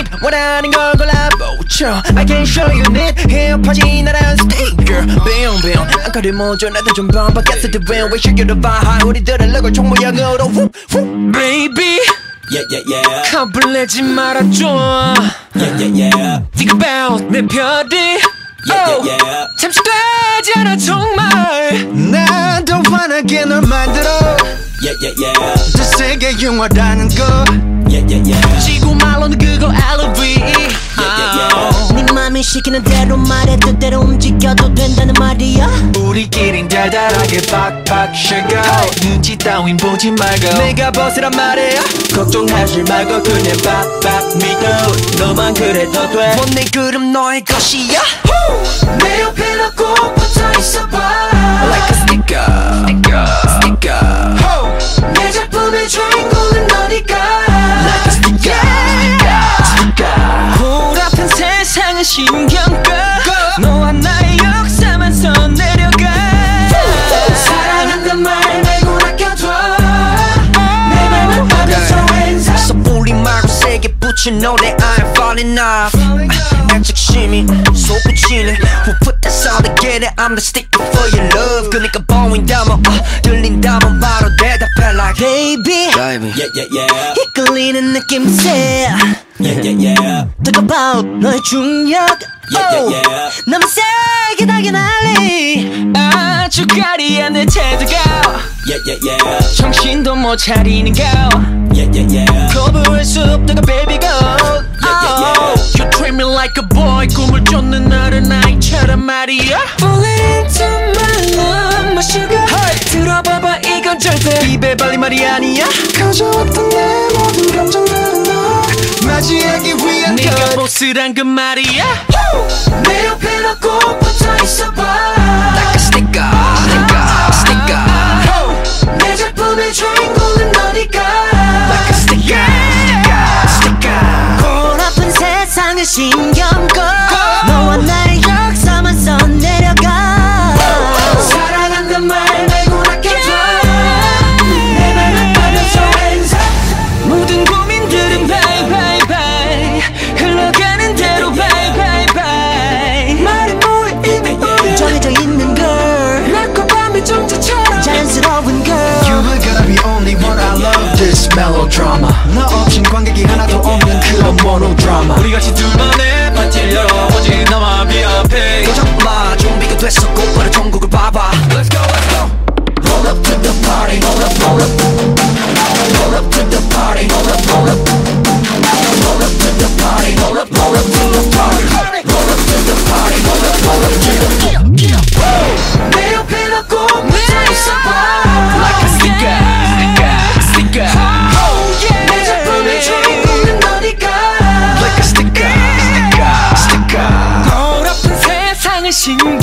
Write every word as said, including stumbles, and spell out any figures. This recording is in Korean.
it 원하는 걸 골라보죠 I can show you it 힙하지 나란 스티커 빙빙 안가를 먼저 나도 좀 반박했을 때 왜 왜 shake it up 우리들은 럭을 총모양으로 Baby Yeah, yeah, yeah. 겁을 말아줘 Yeah, yeah, yeah. Think about 내 별이 Yeah, yeah, yeah. 잠시 되지 않아 정말 나도 환하게 널 만들어 Yeah, yeah, yeah. 저 세계 영화라는 거 Yeah, yeah, yeah. 지구 말로는 그거 엘오브이 Yeah, yeah, yeah. 네 맘이 시키는 대로 말해 뜻대로 움직여도 된다는 말이야 우리끼린 달달하게 팍팍 쉐고 눈치 따윈 보지 말고 내가 벗으란 말이야 걱정하지 말고 그냥 빡빡 믿어 너만 그래도 돼 내 그럼 너의 것이야 내 옆에 너 꼭 붙어 있어봐 Like a sticker Sticker Sticker 내 작품의 주인공은 너니까 Like a sticker Sticker Sticker 골아픈 세상은 신경 꺼 너와 나의 역사만 선 내려가 사랑한단 말 말고 아껴둬 내 맘을 받아줘 왼손 섣부리 말고 세게 붙인 노래 I'm falling off 애착심이 솟구치네 Who put that song together I'm the sticker for your love 그니까 보인다면 uh, 들린다면 바로 대답해 like Baby Baby Yeah, yeah, yeah. 이끌리는 느낌새 Yeah, yeah, yeah. Talk about 너의 중력 Yeah, yeah, yeah. 너무 세게 달게 날리 아주 까리한 내 태도가 Yeah, yeah, yeah. 정신도 못 차리는 거 Yeah, yeah, yeah. 거부할 수 없다가 baby go yeah, yeah. You treat me like a boy 꿈을 쫓는 어른아이처럼 말이야 Falling into my love my sugar hey. 들어봐봐 이건 절대 입에 발린 말이 아니야 가져왔던 내 모든 감정들은 너 맞이하기 위한 네가 보스란 그 말이야 내 옆에 너 꼭 붙어 있어봐 Like a sticker Sticker Sticker 내 작품의 주인공은 너니까 Like a sticker Sticker 골아픈 세상을 신경 꺼 너와 나의 역사만 선 내려가 사랑한단 말 말고 아껴줘 내 맘을 받아줘 왼손 모든 고민들은 bye bye bye 흘러가는 대로 bye bye bye 말이 뭐해 이미 우려 정해져 있는 걸 낮과 밤의 정체처럼 자연스러운 걸 You are gonna be only one I love this melodrama 너 없인 관객이 하나도 없는 그런 모노드라마 우리 같이 둘만의 파티를 열어보지 너만 미흡해 도전마 준비가 됐어 곧바로 전국을 봐봐 Let's go let's go Roll up to the party roll up roll up Roll up to the party roll up roll up Roll up to the party roll up roll up to the party Roll up to the party roll up roll up yeah, yeah, yeah. 내 옆에 너 꼭 붙어 있어봐 Like a sticker Sticker Sticker Oh yeah 내 작품의 주인공은 너니까 Like a sticker Sticker Sticker 골아픈 세상을 신경